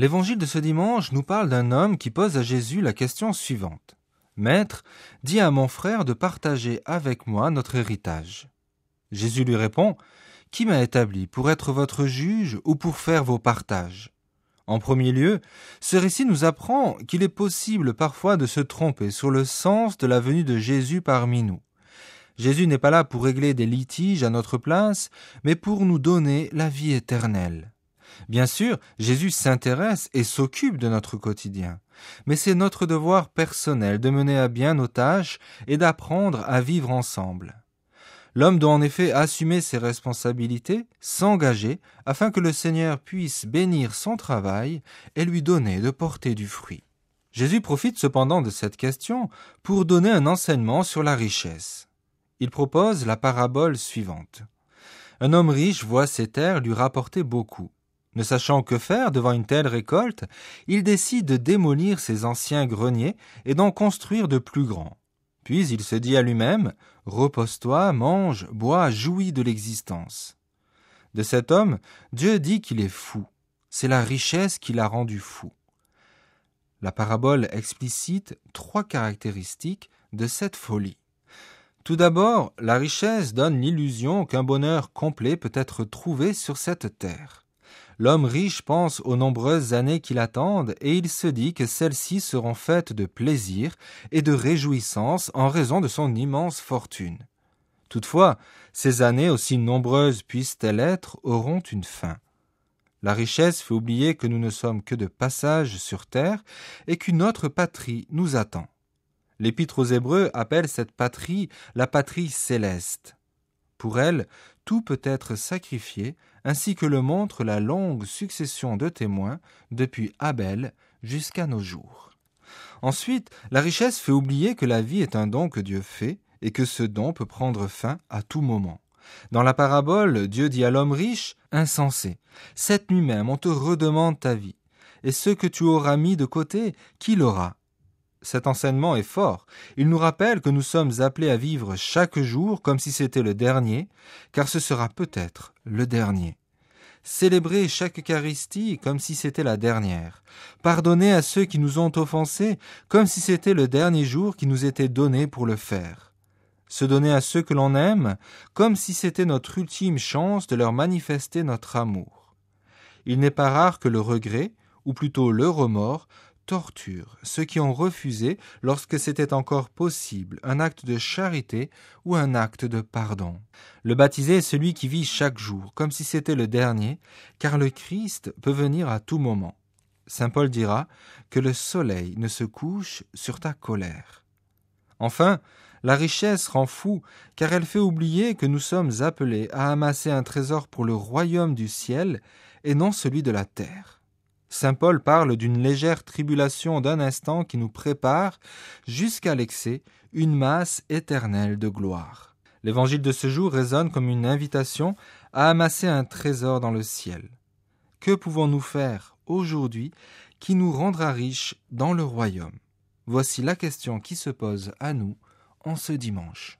L'évangile de ce dimanche nous parle d'un homme qui pose à Jésus la question suivante. Maître, dis à mon frère de partager avec moi notre héritage. Jésus lui répond, Qui m'a établi pour être votre juge ou pour faire vos partages? En premier lieu, ce récit nous apprend qu'il est possible parfois de se tromper sur le sens de la venue de Jésus parmi nous. Jésus n'est pas là pour régler des litiges à notre place, mais pour nous donner la vie éternelle. Bien sûr, Jésus s'intéresse et s'occupe de notre quotidien, mais c'est notre devoir personnel de mener à bien nos tâches et d'apprendre à vivre ensemble. L'homme doit en effet assumer ses responsabilités, s'engager, afin que le Seigneur puisse bénir son travail et lui donner de porter du fruit. Jésus profite cependant de cette question pour donner un enseignement sur la richesse. Il propose la parabole suivante. Un homme riche voit ses terres lui rapporter beaucoup. Ne sachant que faire devant une telle récolte, il décide de démolir ses anciens greniers et d'en construire de plus grands. Puis il se dit à lui-même « Repose-toi, mange, bois, jouis de l'existence ». De cet homme, Dieu dit qu'il est fou. C'est la richesse qui l'a rendu fou. La parabole explicite 3 caractéristiques de cette folie. Tout d'abord, la richesse donne l'illusion qu'un bonheur complet peut être trouvé sur cette terre. L'homme riche pense aux nombreuses années qui l'attendent et il se dit que celles-ci seront faites de plaisir et de réjouissance en raison de son immense fortune. Toutefois, ces années, aussi nombreuses puissent-elles être, auront une fin. La richesse fait oublier que nous ne sommes que de passage sur terre et qu'une autre patrie nous attend. L'Épître aux Hébreux appelle cette patrie la patrie céleste. Pour elle, tout peut être sacrifié, ainsi que le montre la longue succession de témoins depuis Abel jusqu'à nos jours. Ensuite, la richesse fait oublier que la vie est un don que Dieu fait et que ce don peut prendre fin à tout moment. Dans la parabole, Dieu dit à l'homme riche, « Insensé, cette nuit même on te redemande ta vie, et ce que tu auras mis de côté, qui l'aura ?» Cet enseignement est fort. Il nous rappelle que nous sommes appelés à vivre chaque jour comme si c'était le dernier, car ce sera peut-être le dernier. Célébrer chaque Eucharistie comme si c'était la dernière. Pardonner à ceux qui nous ont offensés comme si c'était le dernier jour qui nous était donné pour le faire. Se donner à ceux que l'on aime comme si c'était notre ultime chance de leur manifester notre amour. Il n'est pas rare que le regret, ou plutôt le remords, torture ceux qui ont refusé, lorsque c'était encore possible, un acte de charité ou un acte de pardon. Le baptisé est celui qui vit chaque jour, comme si c'était le dernier, car le Christ peut venir à tout moment. Saint Paul dira que le soleil ne se couche sur ta colère. Enfin, la richesse rend fou, car elle fait oublier que nous sommes appelés à amasser un trésor pour le royaume du ciel et non celui de la terre. Saint Paul parle d'une légère tribulation d'un instant qui nous prépare, jusqu'à l'excès, une masse éternelle de gloire. L'évangile de ce jour résonne comme une invitation à amasser un trésor dans le ciel. Que pouvons-nous faire aujourd'hui qui nous rendra riches dans le royaume? Voici la question qui se pose à nous en ce dimanche.